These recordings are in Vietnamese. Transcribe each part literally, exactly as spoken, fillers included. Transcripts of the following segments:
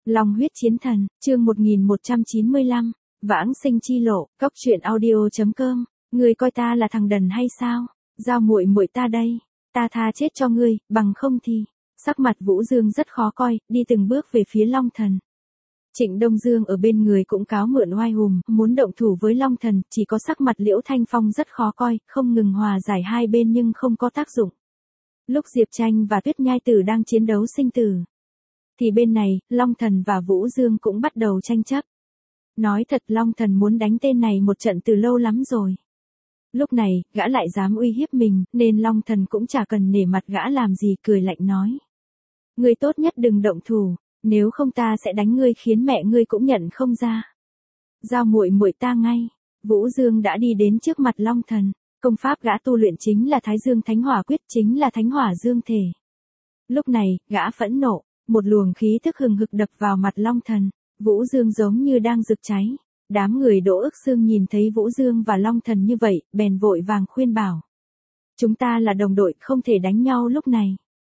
Long huyết chiến thần, chương một nghìn một trăm chín mươi lăm, vãng sinh chi lộ, cốc truyện audio chấm com. Ngươi coi ta là thằng đần hay sao? Giao muội muội ta đây, ta tha chết cho ngươi, bằng không thì. Sắc mặt Vũ Dương rất khó coi, đi từng bước về phía Long Thần. Trịnh Đông Dương ở bên người cũng cáo mượn oai hùng, muốn động thủ với Long Thần, chỉ có sắc mặt Liễu Thanh Phong rất khó coi, không ngừng hòa giải hai bên nhưng không có tác dụng. Lúc Diệp Tranh và Tuyết Nhai Tử đang chiến đấu sinh tử, thì bên này, Long Thần và Vũ Dương cũng bắt đầu tranh chấp. Nói thật, Long Thần muốn đánh tên này một trận từ lâu lắm rồi. Lúc này, gã lại dám uy hiếp mình, nên Long Thần cũng chả cần nể mặt gã làm gì, cười lạnh nói. Ngươi tốt nhất đừng động thủ, nếu không ta sẽ đánh ngươi khiến mẹ ngươi cũng nhận không ra. Giao muội muội ta ngay. Vũ Dương đã đi đến trước mặt Long Thần. Công pháp gã tu luyện chính là Thái Dương Thánh Hỏa Quyết, chính là Thánh Hỏa Dương Thể. Lúc này, gã phẫn nộ, một luồng khí thức hừng hực đập vào mặt Long Thần. Vũ Dương giống như đang rực cháy. Đám người Đỗ Ức Sương nhìn thấy Vũ Dương và Long Thần như vậy, bèn vội vàng khuyên bảo. Chúng ta là đồng đội, không thể đánh nhau lúc này.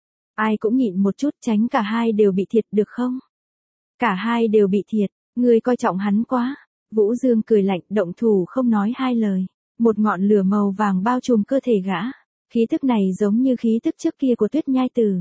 Ai cũng nhịn một chút, tránh cả hai đều bị thiệt được không? Cả hai đều bị thiệt, ngươi coi trọng hắn quá. Vũ Dương cười lạnh, động thủ không nói hai lời. Một ngọn lửa màu vàng bao trùm cơ thể gã. Khí tức này giống như khí tức trước kia của Tuyết Nhai Tử.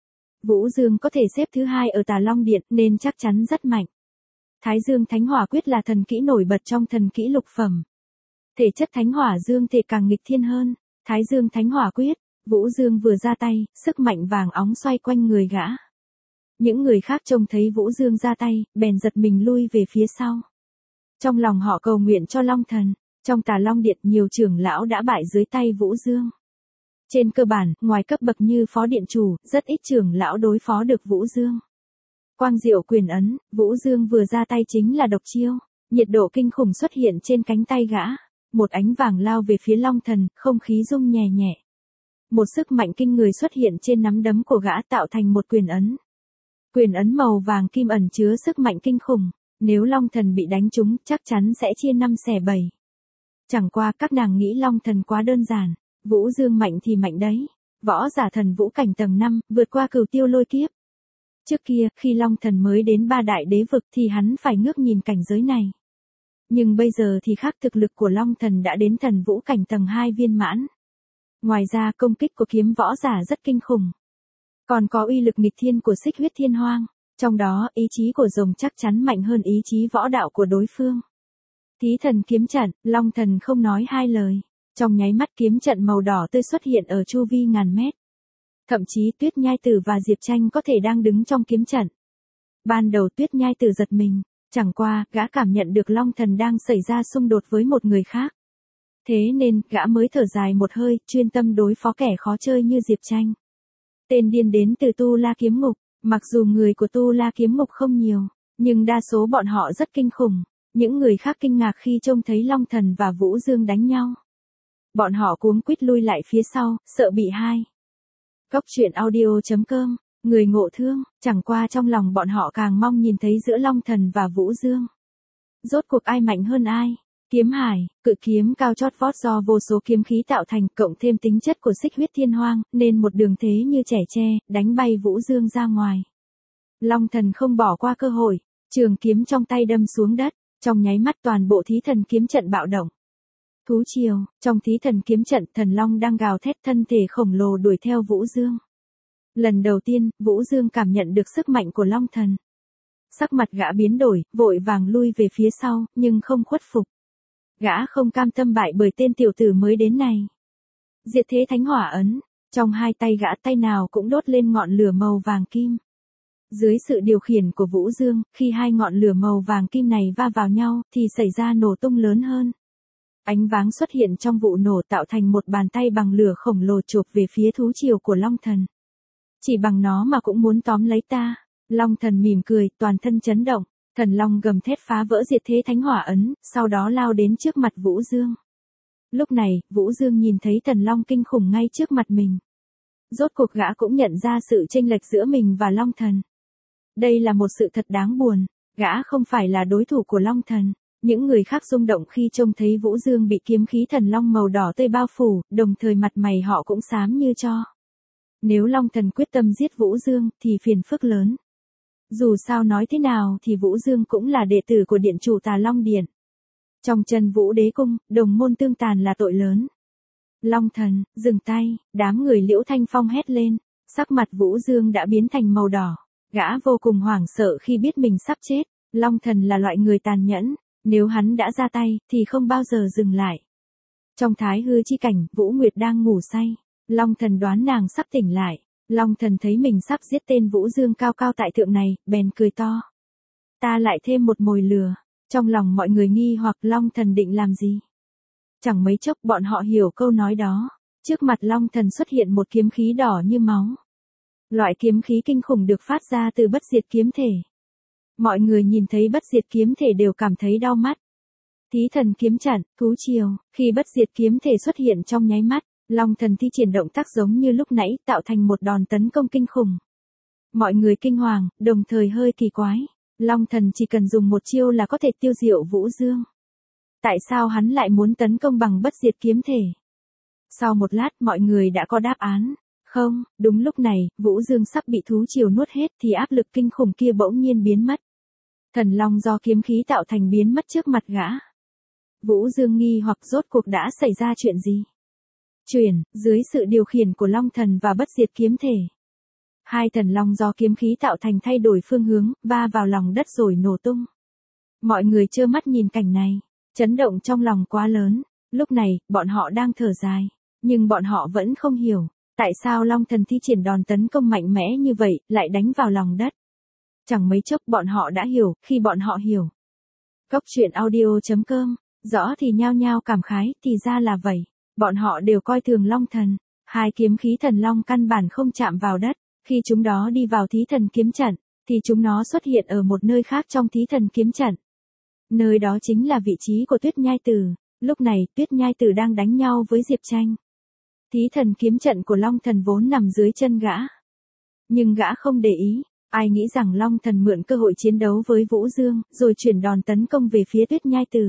Vũ Dương có thể xếp thứ hai ở Tà Long Điện nên chắc chắn rất mạnh. Thái Dương Thánh Hỏa Quyết là thần kỹ nổi bật trong thần kỹ lục phẩm. Thể chất Thánh Hỏa Dương Thể càng nghịch thiên hơn. Thái Dương Thánh Hỏa Quyết, Vũ Dương vừa ra tay, sức mạnh vàng óng xoay quanh người gã. Những người khác trông thấy Vũ Dương ra tay, bèn giật mình lui về phía sau. Trong lòng họ cầu nguyện cho Long Thần. Trong Tà Long Điện nhiều trưởng lão đã bại dưới tay Vũ Dương. Trên cơ bản, ngoài cấp bậc như phó điện chủ, rất ít trưởng lão đối phó được Vũ Dương. Quang diệu quyền ấn, Vũ Dương vừa ra tay chính là độc chiêu. Nhiệt độ kinh khủng xuất hiện trên cánh tay gã. Một ánh vàng lao về phía Long Thần, không khí rung nhẹ nhẹ. Một sức mạnh kinh người xuất hiện trên nắm đấm của gã tạo thành một quyền ấn. Quyền ấn màu vàng kim ẩn chứa sức mạnh kinh khủng. Nếu Long Thần bị đánh trúng, chắc chắn sẽ chia năm xẻ bảy. Chẳng qua các nàng nghĩ Long Thần quá đơn giản. Vũ Dương mạnh thì mạnh đấy. Võ giả thần vũ cảnh tầng năm, vượt qua cửu tiêu lôi kiếp. Trước kia, khi Long Thần mới đến ba đại đế vực thì hắn phải ngước nhìn cảnh giới này. Nhưng bây giờ thì khác, thực lực của Long Thần đã đến thần vũ cảnh tầng hai viên mãn. Ngoài ra công kích của kiếm võ giả rất kinh khủng. Còn có uy lực nghịch thiên của xích huyết thiên hoang. Trong đó, ý chí của rồng chắc chắn mạnh hơn ý chí võ đạo của đối phương. Thí thần kiếm trận, Long Thần không nói hai lời. Trong nháy mắt kiếm trận màu đỏ tươi xuất hiện ở chu vi ngàn mét. Thậm chí Tuyết Nhai Tử và Diệp Tranh có thể đang đứng trong kiếm trận. Ban đầu Tuyết Nhai Tử giật mình, chẳng qua, gã cảm nhận được Long Thần đang xảy ra xung đột với một người khác. Thế nên, gã mới thở dài một hơi, chuyên tâm đối phó kẻ khó chơi như Diệp Tranh. Tên điên đến từ Tu La Kiếm Ngục, mặc dù người của Tu La Kiếm Ngục không nhiều, nhưng đa số bọn họ rất kinh khủng. Những người khác kinh ngạc khi trông thấy Long Thần và Vũ Dương đánh nhau. Bọn họ cuống quýt lui lại phía sau, sợ bị hai. Cốc truyện audio chấm com, người ngộ thương, chẳng qua trong lòng bọn họ càng mong nhìn thấy giữa Long Thần và Vũ Dương. Rốt cuộc ai mạnh hơn ai? Kiếm hải, cự kiếm cao chót vót do vô số kiếm khí tạo thành, cộng thêm tính chất của xích huyết thiên hoang, nên một đường thế như trẻ tre, đánh bay Vũ Dương ra ngoài. Long Thần không bỏ qua cơ hội, trường kiếm trong tay đâm xuống đất, trong nháy mắt toàn bộ thí thần kiếm trận bạo động. Thú triều, trong thí thần kiếm trận, thần long đang gào thét, thân thể khổng lồ đuổi theo Vũ Dương. Lần đầu tiên, Vũ Dương cảm nhận được sức mạnh của Long Thần. Sắc mặt gã biến đổi, vội vàng lui về phía sau, nhưng không khuất phục. Gã không cam tâm bại bởi tên tiểu tử mới đến này. Diệt thế thánh hỏa ấn, trong hai tay gã tay nào cũng đốt lên ngọn lửa màu vàng kim. Dưới sự điều khiển của Vũ Dương, khi hai ngọn lửa màu vàng kim này va vào nhau, thì xảy ra nổ tung lớn hơn. Ánh váng xuất hiện trong vụ nổ tạo thành một bàn tay bằng lửa khổng lồ chộp về phía thú triều của Long Thần. Chỉ bằng nó mà cũng muốn tóm lấy ta. Long Thần mỉm cười, toàn thân chấn động. Thần Long gầm thét phá vỡ diệt thế thánh hỏa ấn, sau đó lao đến trước mặt Vũ Dương. Lúc này, Vũ Dương nhìn thấy Thần Long kinh khủng ngay trước mặt mình. Rốt cuộc gã cũng nhận ra sự chênh lệch giữa mình và Long Thần. Đây là một sự thật đáng buồn. Gã không phải là đối thủ của Long Thần. Những người khác rung động khi trông thấy Vũ Dương bị kiếm khí thần long màu đỏ tươi bao phủ, đồng thời mặt mày họ cũng xám như tro. Nếu Long Thần quyết tâm giết Vũ Dương, thì phiền phức lớn. Dù sao nói thế nào thì Vũ Dương cũng là đệ tử của điện chủ Tà Long Điện. Trong chân Vũ Đế Cung, đồng môn tương tàn là tội lớn. Long thần, dừng tay, đám người Liễu Thanh Phong hét lên, sắc mặt Vũ Dương đã biến thành màu đỏ. Gã vô cùng hoảng sợ khi biết mình sắp chết. Long thần là loại người tàn nhẫn, nếu hắn đã ra tay thì không bao giờ dừng lại. Trong thái hư chi cảnh, Vũ Nguyệt đang ngủ say. Long thần đoán nàng sắp tỉnh lại. Long thần thấy mình sắp giết tên Vũ Dương cao cao tại thượng này, bèn cười to. Ta lại thêm một mồi lừa. Trong lòng mọi người nghi hoặc Long thần định làm gì. Chẳng mấy chốc bọn họ hiểu câu nói đó. Trước mặt Long thần xuất hiện một kiếm khí đỏ như máu. Loại kiếm khí kinh khủng được phát ra từ bất diệt kiếm thể. Mọi người nhìn thấy bất diệt kiếm thể đều cảm thấy đau mắt. Thí thần kiếm trận, thú triều, khi bất diệt kiếm thể xuất hiện trong nháy mắt, Long thần thi triển động tác giống như lúc nãy, tạo thành một đòn tấn công kinh khủng. Mọi người kinh hoàng, đồng thời hơi kỳ quái. Long thần chỉ cần dùng một chiêu là có thể tiêu diệu Vũ Dương. Tại sao hắn lại muốn tấn công bằng bất diệt kiếm thể? Sau một lát mọi người đã có đáp án. Không, đúng lúc này, Vũ Dương sắp bị thú triều nuốt hết thì áp lực kinh khủng kia bỗng nhiên biến mất. Thần long do kiếm khí tạo thành biến mất trước mặt gã. Vũ Dương nghi hoặc rốt cuộc đã xảy ra chuyện gì? Chuyển, dưới sự điều khiển của long thần và bất diệt kiếm thể. Hai thần long do kiếm khí tạo thành thay đổi phương hướng, va vào lòng đất rồi nổ tung. Mọi người trơ mắt nhìn cảnh này, chấn động trong lòng quá lớn. Lúc này, bọn họ đang thở dài, nhưng bọn họ vẫn không hiểu. Tại sao Long thần thi triển đòn tấn công mạnh mẽ như vậy, lại đánh vào lòng đất? Chẳng mấy chốc bọn họ đã hiểu, khi bọn họ hiểu. Cốc truyện audio chấm com, rõ thì nhao nhao cảm khái, thì ra là vậy. Bọn họ đều coi thường Long thần. Hai kiếm khí thần long căn bản không chạm vào đất. Khi chúng đó đi vào thí thần kiếm trận, thì chúng nó xuất hiện ở một nơi khác trong thí thần kiếm trận. Nơi đó chính là vị trí của Tuyết Nhai Tử. Lúc này, Tuyết Nhai Tử đang đánh nhau với Diệp Tranh. Thí thần kiếm trận của Long thần vốn nằm dưới chân gã. Nhưng gã không để ý, ai nghĩ rằng Long thần mượn cơ hội chiến đấu với Vũ Dương, rồi chuyển đòn tấn công về phía Tuyết Nhai Tử.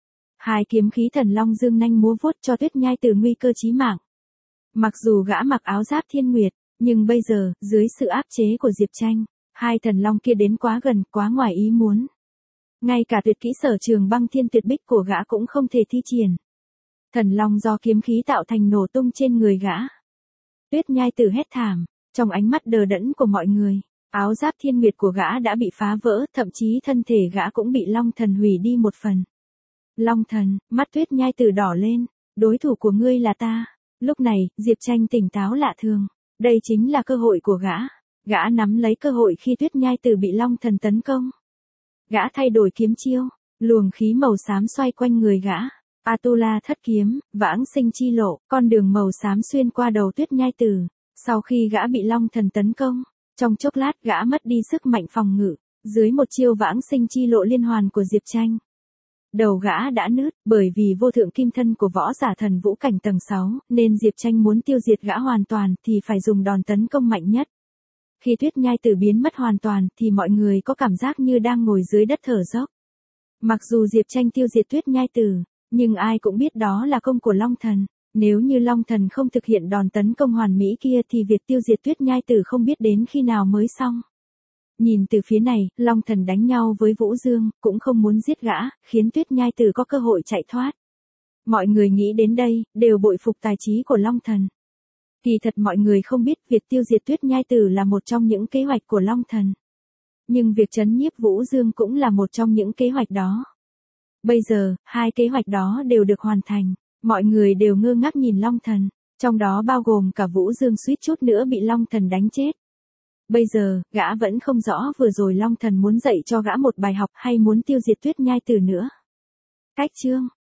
Hai kiếm khí thần Long dương nanh múa vuốt cho Tuyết Nhai Tử nguy cơ chí mạng. Mặc dù gã mặc áo giáp thiên nguyệt, nhưng bây giờ, dưới sự áp chế của Diệp Tranh, hai thần Long kia đến quá gần, quá ngoài ý muốn. Ngay cả tuyệt kỹ sở trường băng thiên tuyệt bích của gã cũng không thể thi triển. Thần long do kiếm khí tạo thành nổ tung trên người gã. Tuyết Nhai Tử hét thảm, trong ánh mắt đờ đẫn của mọi người, áo giáp thiên nguyệt của gã đã bị phá vỡ, thậm chí thân thể gã cũng bị Long thần hủy đi một phần. Long thần, mắt Tuyết Nhai Tử đỏ lên, đối thủ của ngươi là ta. Lúc này, Diệp Tranh tỉnh táo lạ thường, đây chính là cơ hội của gã. Gã nắm lấy cơ hội khi Tuyết Nhai Tử bị Long thần tấn công. Gã thay đổi kiếm chiêu, luồng khí màu xám xoay quanh người gã. Atula thất kiếm, vãng sinh chi lộ, con đường màu xám xuyên qua đầu Tuyết Nhai Tử. Sau khi gã bị Long thần tấn công, trong chốc lát gã mất đi sức mạnh phòng ngự, dưới một chiêu vãng sinh chi lộ liên hoàn của Diệp Tranh. Đầu gã đã nứt, bởi vì vô thượng kim thân của võ giả thần vũ cảnh tầng sáu, nên Diệp Tranh muốn tiêu diệt gã hoàn toàn thì phải dùng đòn tấn công mạnh nhất. Khi Tuyết Nhai Tử biến mất hoàn toàn thì mọi người có cảm giác như đang ngồi dưới đất thở dốc. Mặc dù Diệp Tranh tiêu diệt Tuyết Nhai Tử, nhưng ai cũng biết đó là công của Long thần. Nếu như Long thần không thực hiện đòn tấn công hoàn mỹ kia thì việc tiêu diệt Tuyết Nhai Tử không biết đến khi nào mới xong. Nhìn từ phía này, Long thần đánh nhau với Vũ Dương, cũng không muốn giết gã, khiến Tuyết Nhai Tử có cơ hội chạy thoát. Mọi người nghĩ đến đây, đều bội phục tài trí của Long thần. Kỳ thật mọi người không biết việc tiêu diệt Tuyết Nhai Tử là một trong những kế hoạch của Long thần. Nhưng việc trấn nhiếp Vũ Dương cũng là một trong những kế hoạch đó. Bây giờ, hai kế hoạch đó đều được hoàn thành, mọi người đều ngơ ngác nhìn Long thần, trong đó bao gồm cả Vũ Dương suýt chút nữa bị Long thần đánh chết. Bây giờ, gã vẫn không rõ vừa rồi Long thần muốn dạy cho gã một bài học hay muốn tiêu diệt Tuyết Nhai Tử nữa. Cách chương